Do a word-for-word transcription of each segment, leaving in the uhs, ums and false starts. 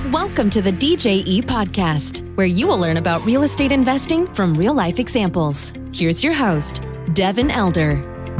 Welcome to the D J E Podcast, where you will learn about real estate investing from real-life examples. Here's your host, Devin Elder.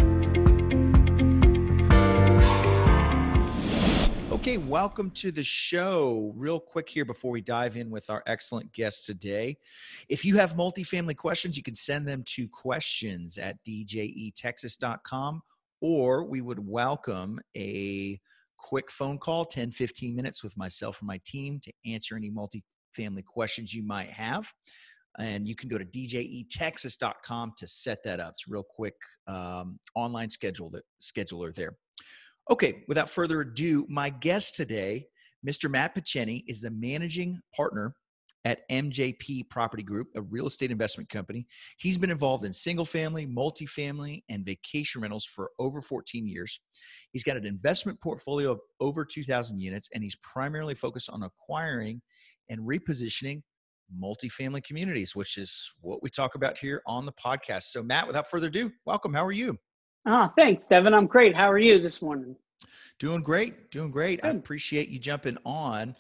Okay, welcome to the show. Real quick here before we dive in with our excellent guest today. If you have multifamily questions, you can send them to questions at d j e texas dot com, or we would welcome a quick phone call, ten, fifteen minutes with myself and my team to answer any multifamily questions you might have. And you can go to d j e texas dot com to set that up. It's a real quick um, online schedule that, scheduler there. Okay, without further ado, my guest today, Mister Matt Picheny, is the managing partner at M J P Property Group, a real estate investment company. He's been involved in single family, multifamily, and vacation rentals for over fourteen years. He's got an investment portfolio of over two thousand units, and he's primarily focused on acquiring and repositioning multifamily communities, which is what we talk about here on the podcast. So Matt, without further ado, welcome. How are you? Ah, thanks, Devin. I'm great. How are you this morning? Doing great, doing great. Good. I appreciate you jumping on.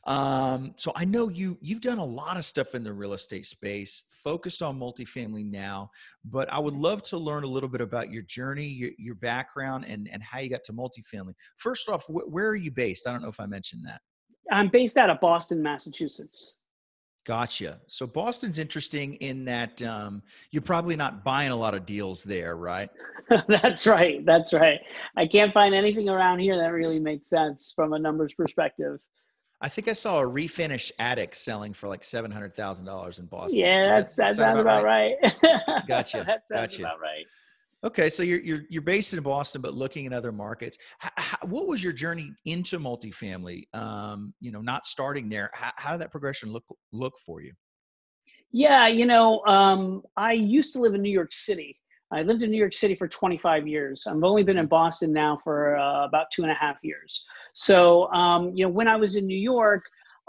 Um, so I know you, you've done a lot of stuff in the real estate space, focused on multifamily now, but I would love to learn a little bit about your journey, your, your background, and, and how you got to multifamily. First off, wh- where are you based? I don't know if I mentioned that. I'm based out of Boston, Massachusetts. Gotcha. So Boston's interesting in that um, you're probably not buying a lot of deals there, right? That's right. That's right. I can't find anything around here that really makes sense from a numbers perspective. I think I saw a refinished attic selling for like seven hundred thousand dollars in Boston. Yeah, that's, that, that sounds about right. right. Gotcha. That sounds gotcha. about right. Okay, so you're you're you're based in Boston, but looking in other markets. How, how, what was your journey into multifamily? Um, you know, not starting there. How, how did that progression look look for you? Yeah, you know, um, I used to live in New York City. I lived in New York City for twenty-five years. I've only been in Boston now for uh, about two and a half years. So, um, you know, when I was in New York,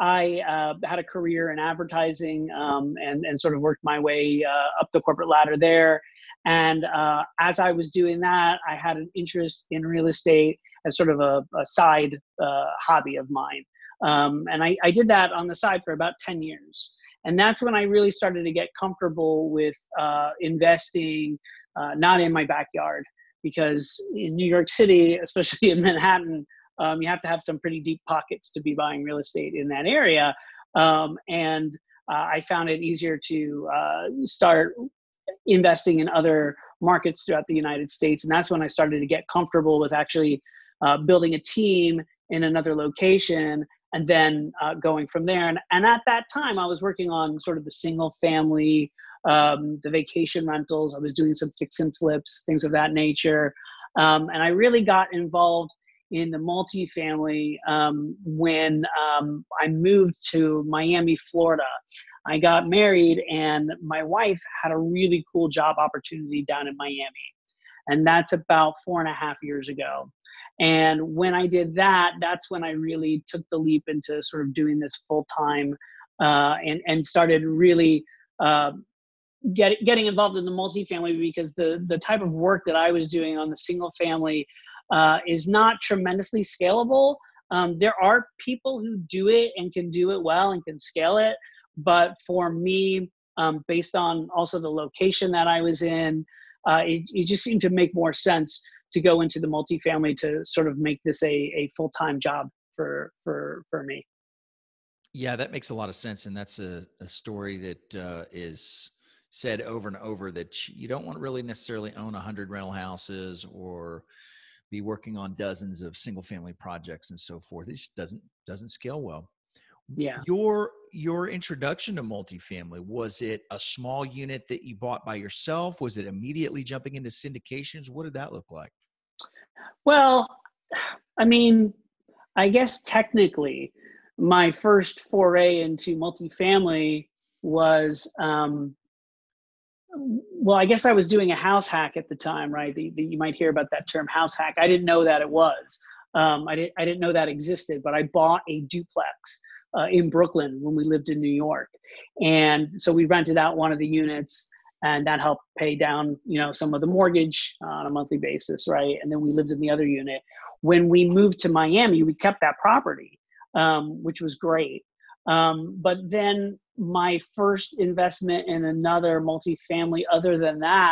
I uh, had a career in advertising um, and and sort of worked my way uh, up the corporate ladder there. And uh, as I was doing that, I had an interest in real estate as sort of a, a side uh, hobby of mine. Um, and I, I did that on the side for about ten years. And that's when I really started to get comfortable with uh, investing, uh, not in my backyard, because in New York City, especially in Manhattan, um, you have to have some pretty deep pockets to be buying real estate in that area. Um, and uh, I found it easier to uh, start investing in other markets throughout the United States. And that's when I started to get comfortable with actually uh, building a team in another location and then uh, going from there. And, and at that time, I was working on sort of the single family, um, the vacation rentals. I was doing some fix and flips, things of that nature. Um, and I really got involved in the multifamily um, when um, I moved to Miami, Florida. I got married and my wife had a really cool job opportunity down in Miami. And that's about four and a half years ago. And when I did that, that's when I really took the leap into sort of doing this full time uh, and, and started really uh, get, getting involved in the multifamily, because the, the type of work that I was doing on the single family uh, is not tremendously scalable. Um, there are people who do it and can do it well and can scale it. But for me, um, based on also the location that I was in, uh, it, it just seemed to make more sense to go into the multifamily to sort of make this a, a full-time job for, for, for me. Yeah, that makes a lot of sense. And that's a, a story that uh, is said over and over, that you don't want to really necessarily own a hundred rental houses or be working on dozens of single family projects and so forth. It just doesn't, doesn't scale well. Yeah. Your your introduction to multifamily, was it a small unit that you bought by yourself? Was it immediately jumping into syndications? What did that look like? Well, I mean, I guess technically my first foray into multifamily was, um, well, I guess I was doing a house hack at the time, right? The, the, you might hear about that term, house hack. I didn't know that it was. Um, I didn't, I didn't know that existed, but I bought a duplex uh, in Brooklyn when we lived in New York. And so we rented out one of the units, and that helped pay down, you know, some of the mortgage on a monthly basis, right? And then we lived in the other unit. When we moved to Miami, we kept that property. um, which was great. Um, but then my first investment in another multifamily other than that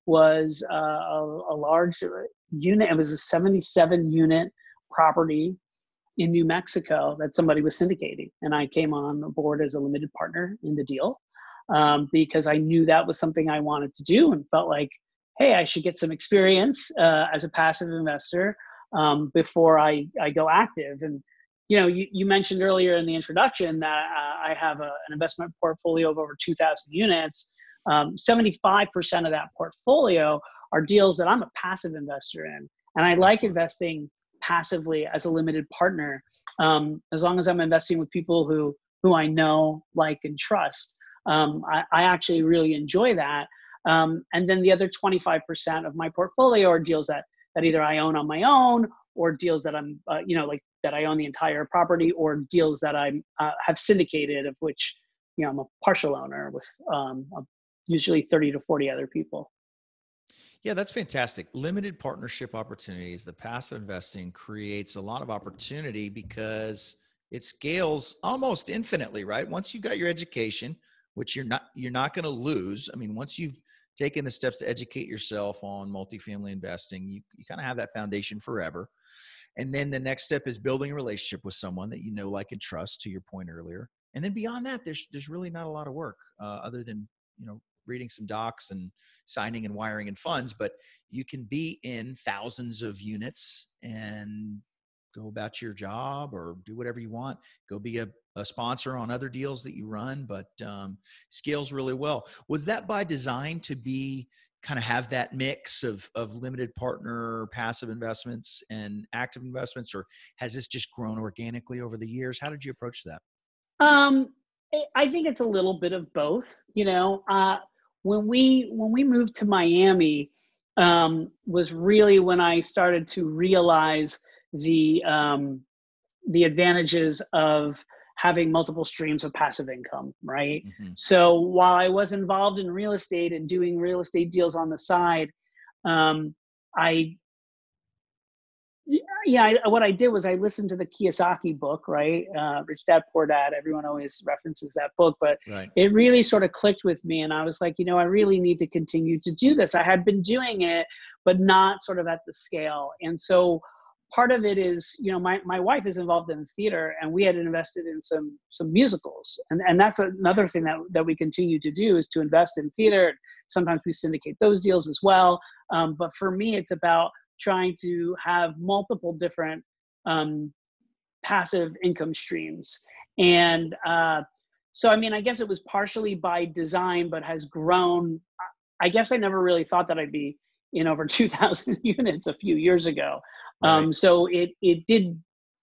was uh, a, a large unit. It was a seventy-seven unit property in New Mexico that somebody was syndicating. And I came on board as a limited partner in the deal um, because I knew that was something I wanted to do and felt like, hey, I should get some experience uh, as a passive investor um, before I, I go active. And you know, you, you mentioned earlier in the introduction that uh, I have a, an investment portfolio of over two thousand units. Um, seventy-five percent of that portfolio are deals that I'm a passive investor in. And I like Excellent. investing passively as a limited partner, um, as long as I'm investing with people who, who I know, like, and trust. Um, I, I actually really enjoy that. Um, and then the other twenty-five percent of my portfolio are deals that, that either I own on my own or deals that I'm, uh, you know, like, that I own the entire property, or deals that I uh, have syndicated, of which, you know, I'm a partial owner with um, usually thirty to forty other people. Yeah, that's fantastic. Limited partnership opportunities, the passive investing creates a lot of opportunity because it scales almost infinitely, right? Once you've got your education, which you're not, you're not going to lose. I mean, once you've taken the steps to educate yourself on multifamily investing, you, you kind of have that foundation forever. And then the next step is building a relationship with someone that you know, like, and trust, to your point earlier. And then beyond that, there's there's really not a lot of work uh, other than, you know, reading some docs and signing and wiring in funds. But you can be in thousands of units and go about your job or do whatever you want. Go be a, a sponsor on other deals that you run, but um, scales really well. Was that by design to be kind of have that mix of, of limited partner, passive investments and active investments, or has this just grown organically over the years? How did you approach that? Um, I think it's a little bit of both. You know, uh, when we when we moved to Miami, um, was really when I started to realize the um, the advantages of having multiple streams of passive income, right? Mm-hmm. So while I was involved in real estate and doing real estate deals on the side, um, I, yeah, I, what I did was I listened to the Kiyosaki book, right? Uh, Rich Dad, Poor Dad. Everyone always references that book, but Right. It really sort of clicked with me. And I was like, you know, I really need to continue to do this. I had been doing it, but not sort of at the scale. And so part of it is, you know, my, my wife is involved in theater, and we had invested in some some musicals. And, and that's another thing that, that we continue to do, is to invest in theater. Sometimes we syndicate those deals as well. Um, but for me, it's about trying to have multiple different um, passive income streams. And uh, so, I mean, I guess it was partially by design, but has grown. I guess I never really thought that I'd be in over two thousand units a few years ago. Right. Um, so it, it did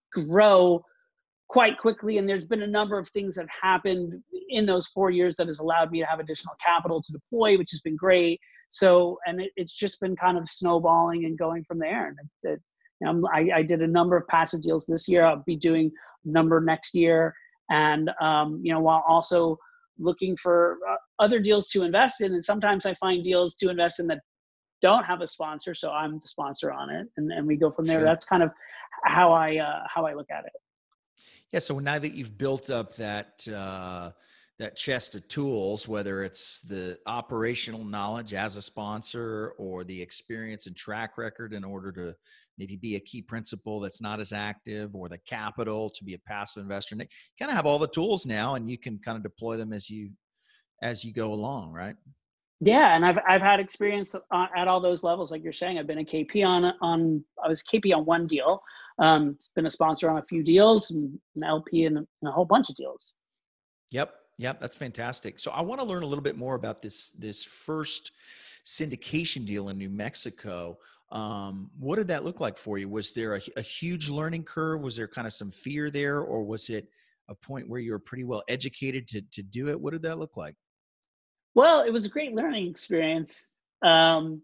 grow quite quickly. And there's been a number of things that happened in those four years that has allowed me to have additional capital to deploy, which has been great. So, and it, it's just been kind of snowballing and going from there. And it, it, you know, I, I did a number of passive deals this year. I'll be doing a number next year. And, um, you know, while also looking for uh, other deals to invest in. And sometimes I find deals to invest in that don't have a sponsor, so I'm the sponsor on it, and, and we go from there. Sure. That's kind of how I uh, how I look at it. Yeah. So now that you've built up that uh, that chest of tools, whether it's the operational knowledge as a sponsor or the experience and track record in order to maybe be a key principal that's not as active, or the capital to be a passive investor, you kind of have all the tools now, and you can kind of deploy them as you as you go along, right? Yeah, and I've I've had experience uh, at all those levels, like you're saying. I've been a K P on on I was K P on one deal. Um, been a sponsor on a few deals, and an L P in a, in a whole bunch of deals. Yep, yep, that's fantastic. So I want to learn a little bit more about this this first syndication deal in New Mexico. Um, what did that look like for you? Was there a, a huge learning curve? Was there kind of some fear there, or was it a point where you were pretty well educated to to do it? What did that look like? Well, it was a great learning experience. Um,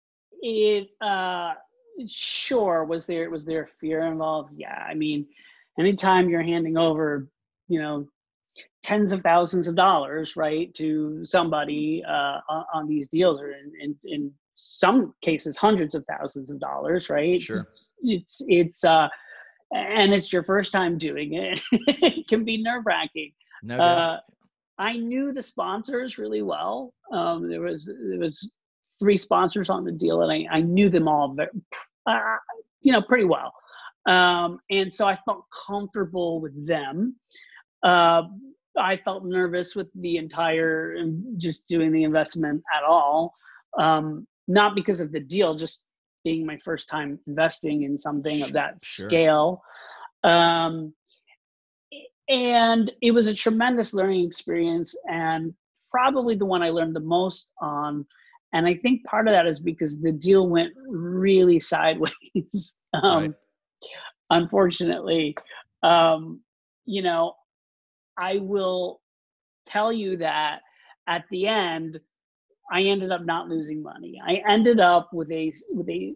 it uh, sure was there was there fear involved? Yeah, I mean, anytime you're handing over, you know, tens of thousands of dollars, right, to somebody uh, on, on these deals, or in, in in some cases hundreds of thousands of dollars, right? Sure. It's it's uh, and it's your first time doing it. It can be nerve wracking. No doubt. Uh, I knew the sponsors really well. Um, there was there was three sponsors on the deal, and I, I knew them all, very, uh, you know, pretty well. Um, and so I felt comfortable with them. Uh, I felt nervous with the entire, just doing the investment at all. Um, not because of the deal, just being my first time investing in something of that Sure. scale. Um, and it was a tremendous learning experience, and probably the one I learned the most on. And I think part of that is because the deal went really sideways. um, Right. Unfortunately, um, you know, I will tell you that at the end, I ended up not losing money. I ended up with a with a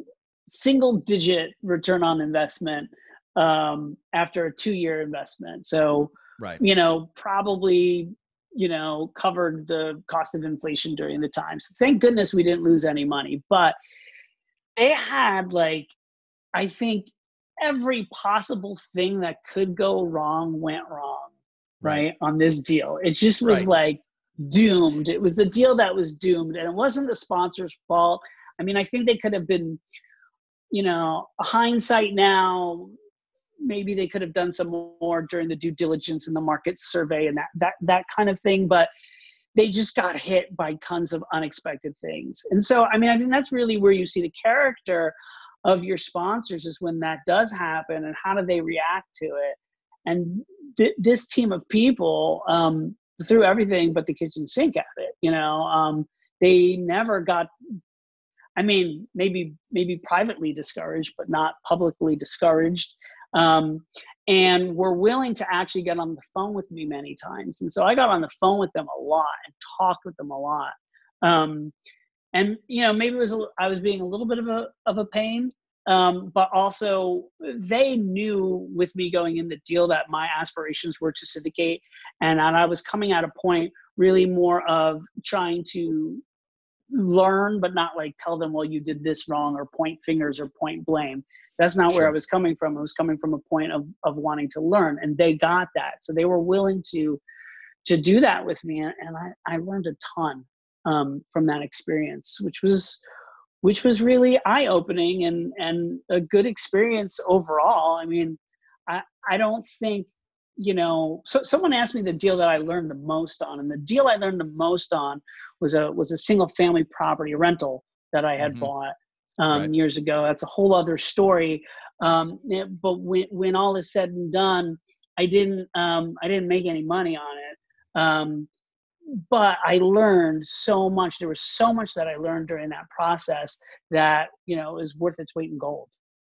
single digit return on investment um, after a two year investment. So, Right. you know, probably, you know, covered the cost of inflation during the time. So thank goodness we didn't lose any money. But they had, like, I think every possible thing that could go wrong went wrong, right, Right. on this deal. It just was Right. like doomed. It was the deal that was doomed, and it wasn't the sponsor's fault. I mean, I think they could have been, you know, hindsight now, maybe they could have done some more during the due diligence and the market survey and that that that kind of thing, but they just got hit by tons of unexpected things. And so, I mean, I think that's really where you see the character of your sponsors, is when that does happen, and how do they react to it. And th- this team of people um, threw everything but the kitchen sink at it. You know, um, they never got, I mean, maybe maybe privately discouraged, but not publicly discouraged. Um, and were willing to actually get on the phone with me many times. And so I got on the phone with them a lot and talked with them a lot. Um, and, you know, maybe it was, a, I was being a little bit of a, of a pain, um, but also they knew with me going in the deal that my aspirations were to syndicate. And, and I was coming at a point really more of trying to learn, but not like tell them, well, you did this wrong, or point fingers or point blame. That's not Sure. where I was coming from. I was coming from a point of, of wanting to learn, and they got that. So they were willing to, to do that with me. And, and I, I learned a ton um, from that experience, which was, which was really eye opening and, and a good experience overall. I mean, I, I don't think, you know, so someone asked me the deal that I learned the most on, and the deal I learned the most on was a, was a single family property rental that I had Mhm. bought um, Right. years ago. That's a whole other story. Um, it- but when, when all is said and done, I didn't, um, I didn't make any money on it. Um, but I learned so much. There was so much that I learned during that process that, you know, is worth its weight in gold.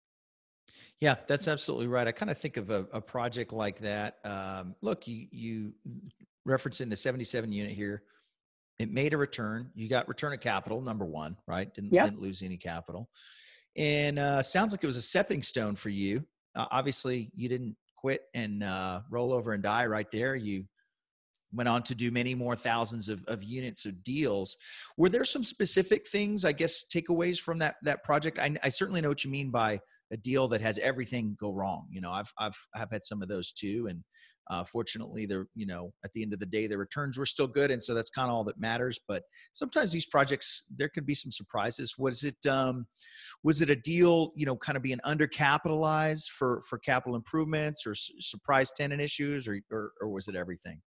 Yeah, that's absolutely right. I kind of think of a, a project like that. Um, look, you you referencing the seventy-seven unit here. It made a return. You got return of capital, number one, right? Didn't Yep. didn't lose any capital, and uh, sounds like it was a stepping stone for you. Uh, obviously, you didn't quit and uh, roll over and die right there. You went on to do many more thousands of, of units of deals. Were there some specific things, I guess, takeaways from that that project? I, I certainly know what you mean by a deal that has everything go wrong. You know, I've I've I've had some of those too, and uh, fortunately, they're you know at the end of the day, the returns were still good, and so that's kind of all that matters. But sometimes these projects, there could be some surprises. Was it um, was it a deal, you know, kind of being undercapitalized for for capital improvements, or s- surprise tenant issues, or, or or was it everything?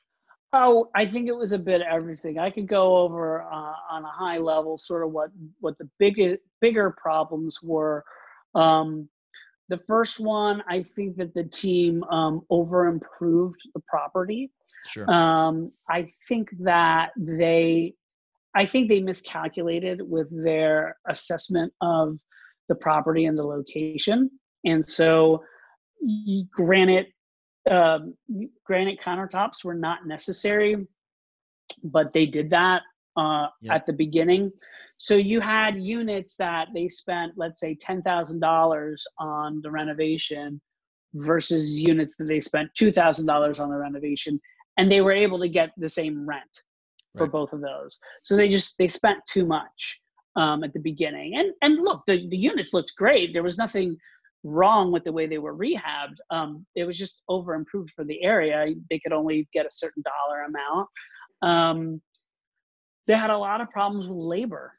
Oh, I think it was a bit of everything. I could go over uh, on a high level sort of what what the biggest bigger problems were. Um, the first one, I think that the team um, over improved the property. Sure. Um, I think that they, I think they miscalculated with their assessment of the property and the location, and so y- granted, um, granite countertops were not necessary, but they did that uh, Yep. at the beginning. So you had units that they spent, let's say, ten thousand dollars on the renovation versus units that they spent two thousand dollars on the renovation, and they were able to get the same rent for Right. both of those. So they just, they spent too much um, at the beginning. And and look, the, the units looked great. There was nothing wrong with the way they were rehabbed. Um, it was just over improved for the area. They could only get a certain dollar amount. Um, they had a lot of problems with labor.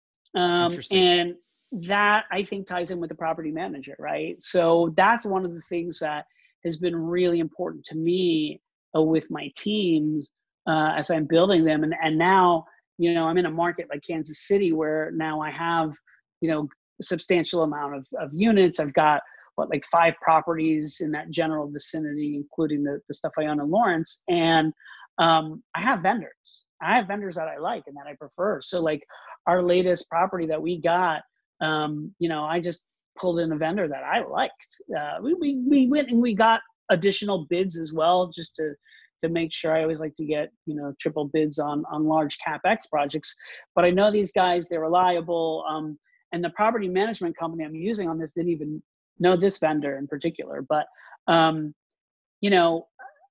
Um, Interesting. and that I think ties in with the property manager, right? So that's one of the things that has been really important to me uh, with my teams uh, as I'm building them. And, and now, you know, I'm in a market like Kansas City where now I have, you know, a substantial amount of, of units. I've got what, like five properties in that general vicinity, including the, the stuff I own in Lawrence. And um, I have vendors. I have vendors that I like and that I prefer. So like our latest property that we got, um, you know, I just pulled in a vendor that I liked. Uh, we, we, we went and we got additional bids as well, just to, to make sure. I always like to get, you know, triple bids on, on large CapEx projects, but I know these guys, they're reliable. Um, and the property management company I'm using on this didn't even know this vendor in particular, but, um, you know,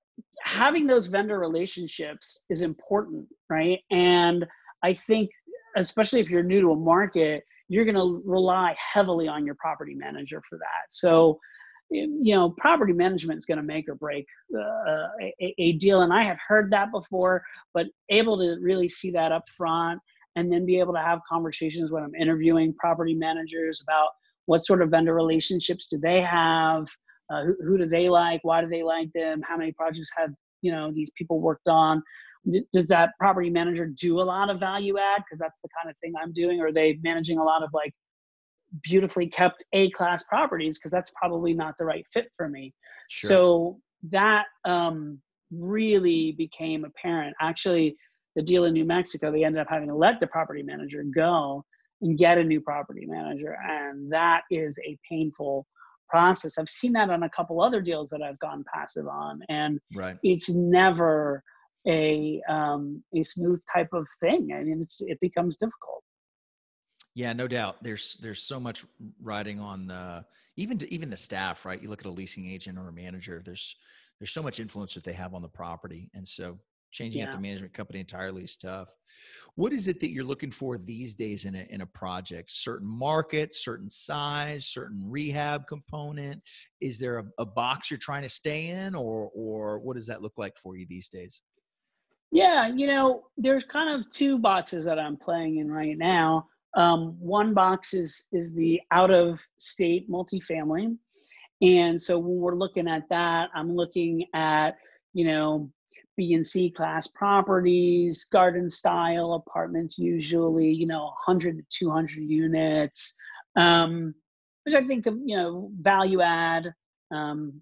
having those vendor relationships is important, right? And I think, especially if you're new to a market, you're going to rely heavily on your property manager for that. So, you know, property management is going to make or break uh, a, a deal. And I had heard that before, but able to really see that up front and then be able to have conversations when I'm interviewing property managers about what sort of vendor relationships do they have, uh, who, who do they like, why do they like them, how many projects have, you know, these people worked on. Does that property manager do a lot of value add? Because that's the kind of thing I'm doing. Or are they managing a lot of like beautifully kept A-class properties? Because that's probably not the right fit for me. Sure. So that um, really became apparent. Actually, the deal in New Mexico, they ended up having to let the property manager go and get a new property manager. And that is a painful process. I've seen that on a couple other deals that I've gone passive on. And Right. it's never a um, a smooth type of thing. I mean, it's it becomes difficult. Yeah, no doubt. There's there's so much riding on uh, even to, even the staff, right? You look at a leasing agent or a manager. There's there's so much influence that they have on the property, and so changing out Yeah. the management company entirely is tough. What is it that you're looking for these days in a in a project? Certain market, certain size, certain rehab component? Is there a, a box you're trying to stay in, or or what does that look like for you these days? Yeah, you know, there's kind of two boxes that I'm playing in right now. Um, one box is is the out of state multifamily. And so when we're looking at that, I'm looking at, you know, B and C class properties, garden style apartments, usually, you know, one hundred to two hundred units, um, which I think of, you know, value add. Um,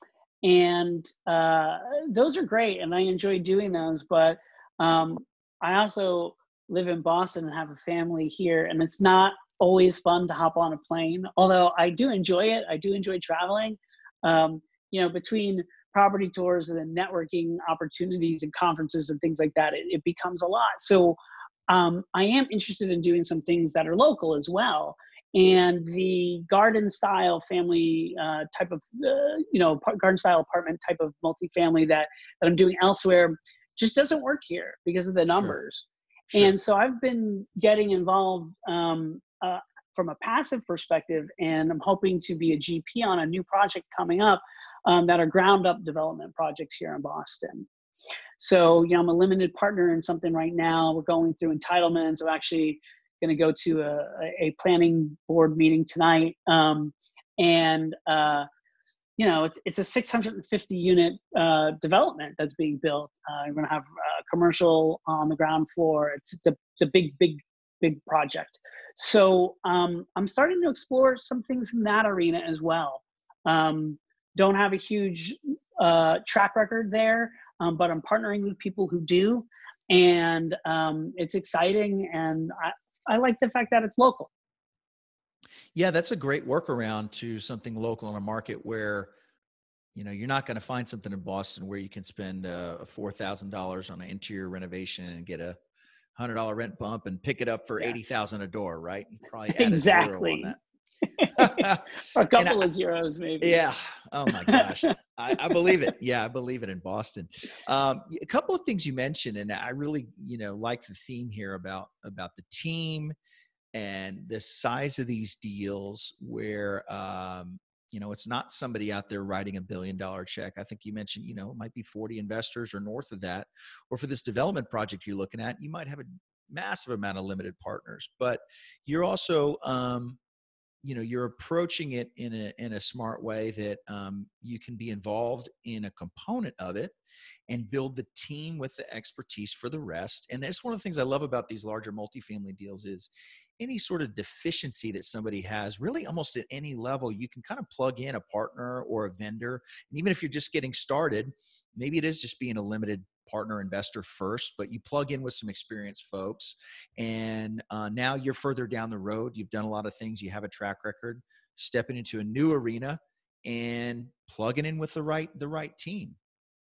and uh, those are great. And I enjoy doing those. But um, I also live in Boston and have a family here. And it's not always fun to hop on a plane, although I do enjoy it. I do enjoy traveling. Um, you know, between property tours and then networking opportunities and conferences and things like that, it, it becomes a lot. So um, I am interested in doing some things that are local as well. And the garden style family uh, type of, uh, you know, garden style apartment type of multifamily that, that I'm doing elsewhere just doesn't work here because of the Sure. numbers. Sure. And so I've been getting involved um, uh, from a passive perspective, and I'm hoping to be a G P on a new project coming up um, that are ground up development projects here in Boston. So, you know, I'm a limited partner in something right now. We're going through entitlements. I'm actually going to go to a, a planning board meeting tonight. Um, and, uh, you know, it's, it's a six hundred fifty unit uh, development that's being built. Uh, we're going to have uh, commercial on the ground floor. It's, it's, a, it's a big, big, big project. So um, I'm starting to explore some things in that arena as well. Um, don't have a huge uh, track record there, um, but I'm partnering with people who do. And um, it's exciting. And I, I like the fact that it's local. Yeah, that's a great workaround to something local in a market where, you know, you're not going to find something in Boston where you can spend uh, four thousand dollars on an interior renovation and get a one hundred dollar rent bump and pick it up for Yeah. eighty thousand a door, right? You probably add Exactly. a zero on that. A couple I, of zeros, maybe. Yeah. Oh my gosh. I, I believe it. Yeah, I believe it in Boston. Um, a couple of things you mentioned, and I really, you know, like the theme here about about the team and the size of these deals where, um, You know, it's not somebody out there writing a billion dollar check. I think you mentioned, you know, it might be forty investors or north of that. Or for this development project you're looking at, you might have a massive amount of limited partners, but you're also, um, you know, you're approaching it in a in a smart way that um, you can be involved in a component of it and build the team with the expertise for the rest. And that's one of the things I love about these larger multifamily deals is any sort of deficiency that somebody has, really almost at any level, you can kind of plug in a partner or a vendor. And even if you're just getting started, maybe it is just being a limited partner investor first, but you plug in with some experienced folks. And uh, now you're further down the road. You've done a lot of things. You have a track record, stepping into a new arena and plugging in with the right, the right team.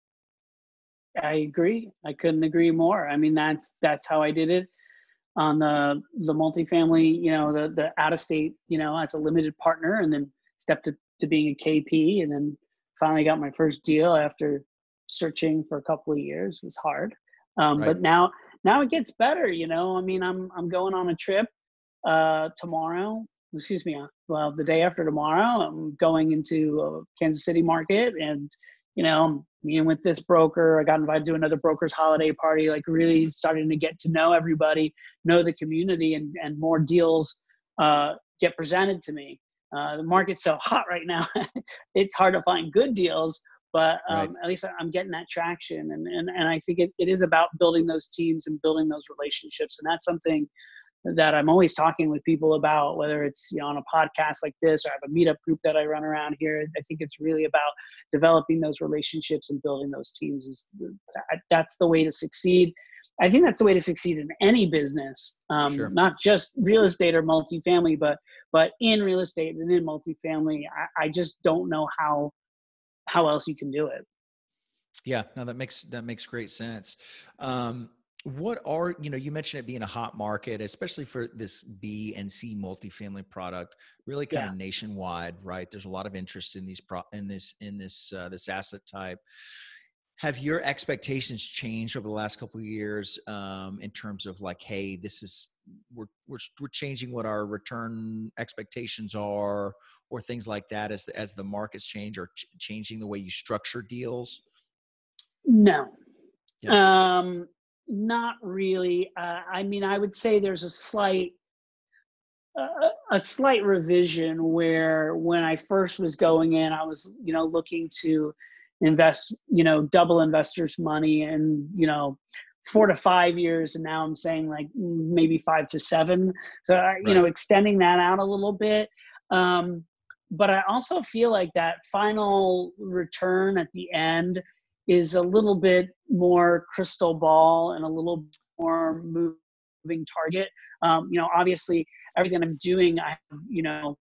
I agree. I couldn't agree more. I mean, that's, that's how I did it on the, the multifamily, you know, the, the out of state, you know, as a limited partner, and then stepped to, to being a K P, and then finally got my first deal after searching for a couple of years. It was hard. Um, Right. but now, now it gets better, you know. I mean, I'm, I'm going on a trip uh, tomorrow, excuse me. Well, the day after tomorrow, I'm going into uh, Kansas City market, and, you know, I'm meeting with this broker. I got invited to another broker's holiday party, like really starting to get to know everybody, know the community, and, and more deals uh, get presented to me. Uh, the market's so hot right now. It's hard to find good deals, but um, Right. at least I'm getting that traction. And, and, and I think it, it is about building those teams and building those relationships. And that's something that I'm always talking with people about, whether it's, you know, on a podcast like this, or I have a meetup group that I run around here. I think it's really about developing those relationships and building those teams. Is that's the way to succeed. I think that's the way to succeed in any business, um, Sure. not just real estate or multifamily, but but in real estate and in multifamily. I, I just don't know how how else you can do it. Yeah, no, that makes, that makes great sense. Um, what are, you know, you mentioned it being a hot market, especially for this B and C multifamily product, really kind Yeah. of nationwide, right? There's a lot of interest in these pro in this, in this, uh, this asset type. Have your expectations changed over the last couple of years um, in terms of like, hey, this is, we're, we're, we're changing what our return expectations are, or things like that as the, as the markets change, or ch changing the way you structure deals? No. Yeah. Um, not really. Uh, I mean, I would say there's a slight a, a slight revision where when I first was going in, I was, you know, looking to invest, you know, double investors' money and, you know, four to five years. And now I'm saying like maybe five to seven. So, I, you Right. know, extending that out a little bit. Um, but I also feel like that final return at the end is a little bit more crystal ball and a little more moving target. Um, you know, obviously, everything I'm doing, I have, you know,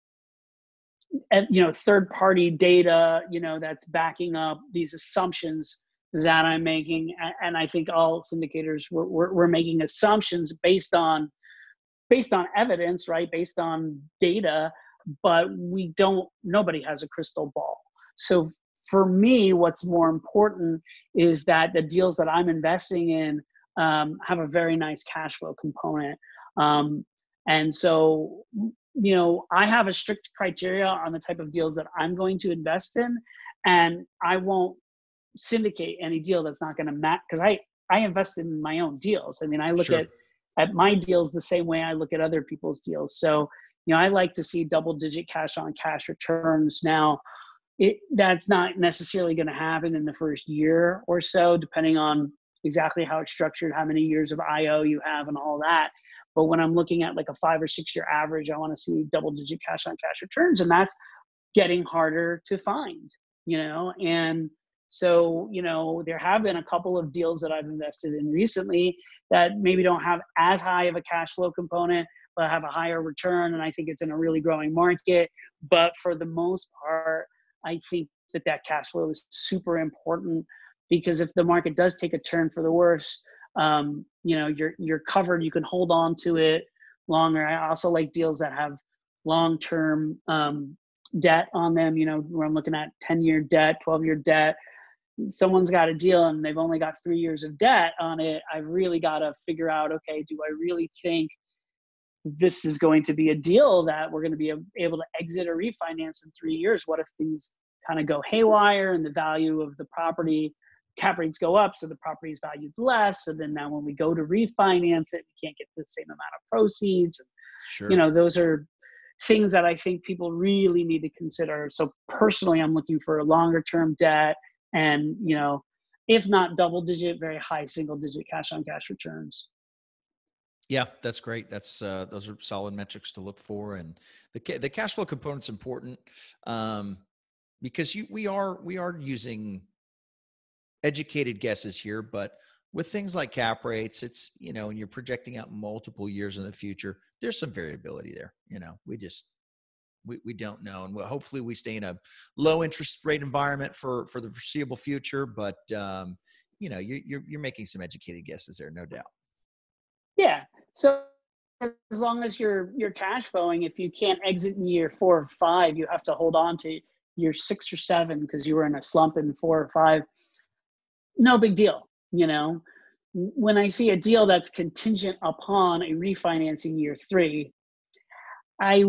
and, you know, third party data, you know, that's backing up these assumptions that I'm making. And I think all syndicators, we're, we're, we're making assumptions based on, based on evidence, right? Based on data, but we don't, nobody has a crystal ball. So for me, what's more important is that the deals that I'm investing in um, have a very nice cash flow component. Um, and so, you know, I have a strict criteria on the type of deals that I'm going to invest in, and I won't syndicate any deal that's not going to match, because I, I invest in my own deals. I mean, I look Sure. at, at my deals the same way I look at other people's deals. So, you know, I like to see double digit cash on cash returns. Now, it, that's not necessarily going to happen in the first year or so, depending on exactly how it's structured, how many years of I O you have and all that. But when I'm looking at like a five or six year average, I want to see double digit cash on cash returns. And that's getting harder to find, you know? And so, you know, there have been a couple of deals that I've invested in recently that maybe don't have as high of a cash flow component, but have a higher return. And I think it's in a really growing market. But for the most part, I think that that cash flow is super important, because if the market does take a turn for the worse, um, you know, you're, you're covered, you can hold on to it longer. I also like deals that have long-term um, debt on them, you know, where I'm looking at ten year debt, twelve year debt. Someone's got a deal and they've only got three years of debt on it. I've really got to figure out, okay, do I really think this is going to be a deal that we're going to be able to exit or refinance in three years. What if things kind of go haywire and the value of the property, cap rates go up, so the property is valued less. And then now when we go to refinance it, we can't get the same amount of proceeds. Sure. You know, those are things that I think people really need to consider. So personally, I'm looking for a longer term debt and, you know, if not double digit, very high single digit cash on cash returns. Yeah, that's great. That's uh, those are solid metrics to look for, and the ca- the cash flow component's important um, because you we are we are using educated guesses here, but with things like cap rates, it's, you know, and you're projecting out multiple years in the future, there's some variability there. You know, we just we we don't know, and we'll, hopefully we stay in a low interest rate environment for for the foreseeable future. But um, you know, you, you're you're making some educated guesses there, no doubt. Yeah. So as long as you're you're cash flowing, if you can't exit in year four or five, you have to hold on to year six or seven because you were in a slump in four or five. No big deal. You know, when I see a deal that's contingent upon a refinancing year three, I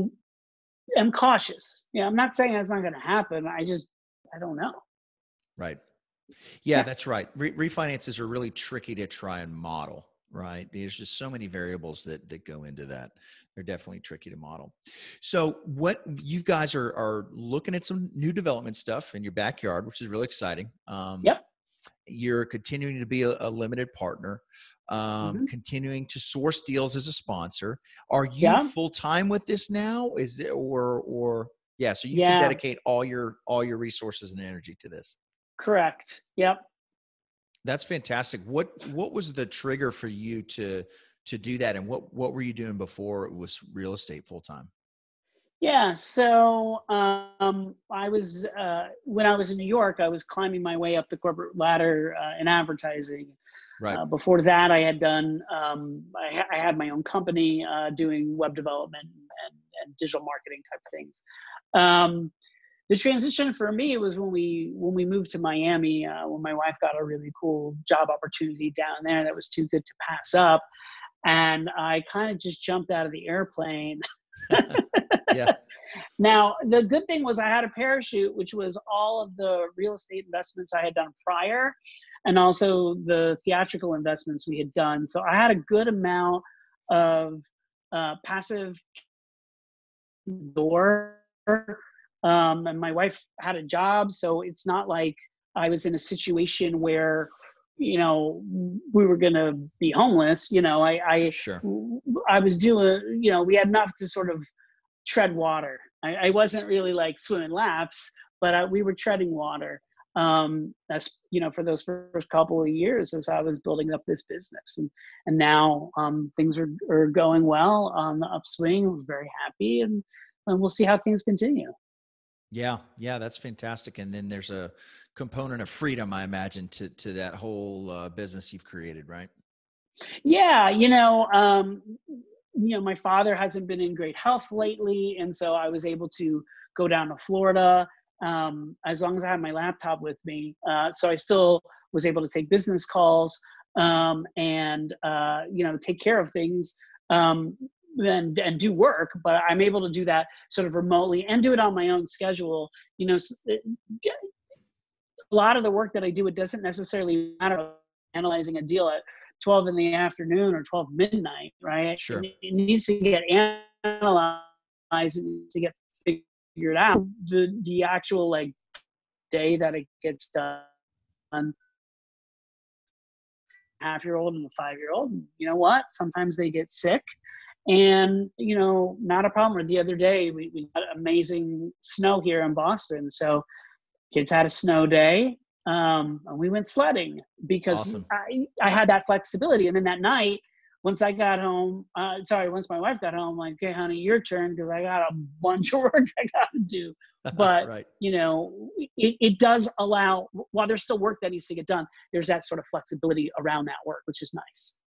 am cautious. Yeah, I'm not saying that's not going to happen. I just I don't know. Right. Yeah, that's right. Re- refinances are really tricky to try and model. Right. There's just so many variables that, that go into that. They're definitely tricky to model. So what you guys are, are looking at some new development stuff in your backyard, which is really exciting. Um, Yep. You're continuing to be a, a limited partner, um, Mm-hmm. continuing to source deals as a sponsor. Are you Yeah. full time with this now? Is it, or, or yeah, so you Yeah. can dedicate all your, all your resources and energy to this. Correct. Yep. That's fantastic. What what was the trigger for you to to do that, and what what were you doing before it was real estate full time? Yeah. So um, I was uh, when I was in New York, I was climbing my way up the corporate ladder uh, in advertising. Right. Uh, before that, I had done um, I, ha- I had my own company uh, doing web development and, and digital marketing type of things. Um, the transition for me was when we when we moved to Miami, uh, when my wife got a really cool job opportunity down there that was too good to pass up, and I kind of just jumped out of the airplane. Yeah. Now, the good thing was I had a parachute, which was all of the real estate investments I had done prior, and also the theatrical investments we had done. So I had a good amount of uh, passive door. Um, and my wife had a job, so it's not like I was in a situation where, you know, we were gonna be homeless. You know, I, I, Sure. I was doing, you know, we had enough to sort of tread water. I, I wasn't really like swimming laps, but I, we were treading water. Um, that's, you know, for those first couple of years as I was building up this business, and and now um, things are are going well on the upswing. We're very happy, and and we'll see how things continue. Yeah, yeah, that's fantastic. And then there's a component of freedom, I imagine, to to that whole uh, business you've created, right? Yeah, you know, um, you know, my father hasn't been in great health lately, and so I was able to go down to Florida um, as long as I had my laptop with me. Uh, so I still was able to take business calls um, and uh, you know, take care of things. Um, and, and do work, but I'm able to do that sort of remotely and do it on my own schedule. You know, it, a lot of the work that I do, it doesn't necessarily matter analyzing a deal at twelve in the afternoon or twelve midnight, right? Sure. It, it needs to get analyzed, it needs to get figured out. The the actual like day that it gets done, half year old and a five year old, you know what? Sometimes they get sick. And, you know, not a problem. Or the other day, we, we got amazing snow here in Boston. So kids had a snow day. Um, and we went sledding because Awesome. I, I had that flexibility. And then that night, once I got home, uh, sorry, once my wife got home, I'm like, okay, honey, your turn, because I got a bunch of work I got to do. But, Right. you know, it, it does allow, while there's still work that needs to get done, there's that sort of flexibility around that work, which is nice.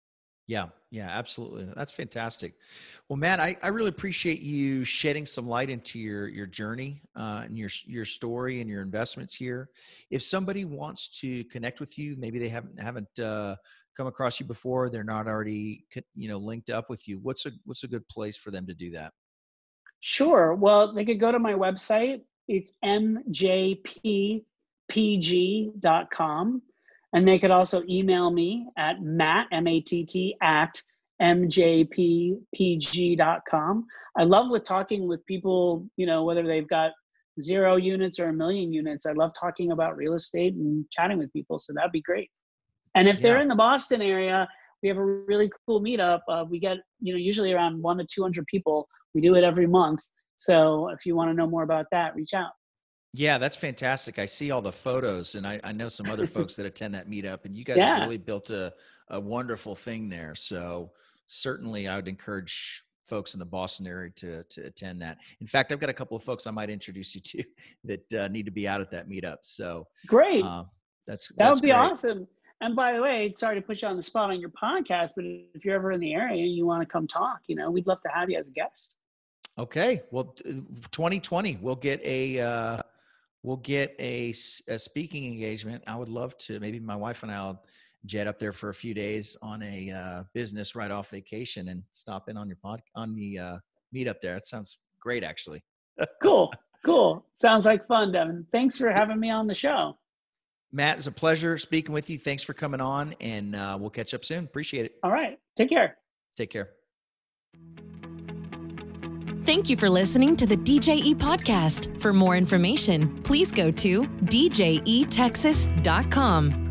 Yeah, yeah, absolutely. That's fantastic. Well, Matt, I, I really appreciate you shedding some light into your your journey uh, and your your story and your investments here. If somebody wants to connect with you, maybe they haven't haven't uh, come across you before, they're not already you know linked up with you. What's a what's a good place for them to do that? Sure. Well, they could go to my website. It's m j p p g dot com. And they could also email me at matt, M A T T, at m j p p g dot com. I love with talking with people, you know, whether they've got zero units or a million units. I love talking about real estate and chatting with people. So that'd be great. And if they're Yeah. in the Boston area, we have a really cool meetup. Uh, we get, you know, usually around one to two hundred people. We do it every month. So if you want to know more about that, reach out. Yeah, that's fantastic. I see all the photos, and I, I know some other folks that attend that meetup, and you guys have Yeah. really built a, a wonderful thing there. So certainly I would encourage folks in the Boston area to, to attend that. In fact, I've got a couple of folks I might introduce you to that uh, need to be out at that meetup. So Great. uh, that's, That that's would be great. awesome. And by the way, sorry to put you on the spot on your podcast, but if you're ever in the area and you want to come talk, you know, we'd love to have you as a guest. Okay. Well, twenty twenty, we'll get a, uh, we'll get a, a speaking engagement. I would love to, maybe my wife and I'll jet up there for a few days on a uh, business write-off vacation and stop in on your pod, on the uh, meetup there. That sounds great, actually. Cool. Cool. Sounds like fun, Devin. Thanks for having me on the show. Matt, it's a pleasure speaking with you. Thanks for coming on, and uh, we'll catch up soon. Appreciate it. All right. Take care. Take care. Thank you for listening to the D J E podcast. For more information, please go to d j e texas dot com.